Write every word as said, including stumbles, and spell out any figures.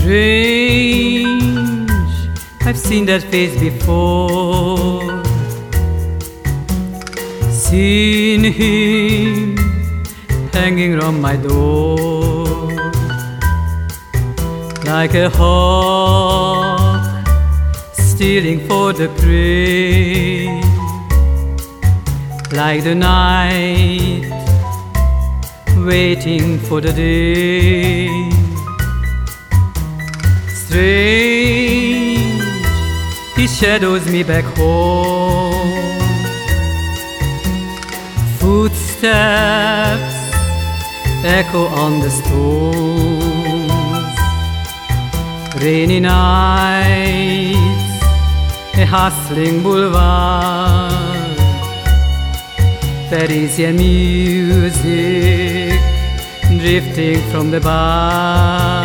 Strange, I've seen that face before. Seen him hanging round my door, like a hawk stealing for the prey, like the night waiting for the day. Strange, he shadows me back home. Footsteps echo on the stones. Rainy nights, a hustling boulevard, Parisian music drifting from the bar.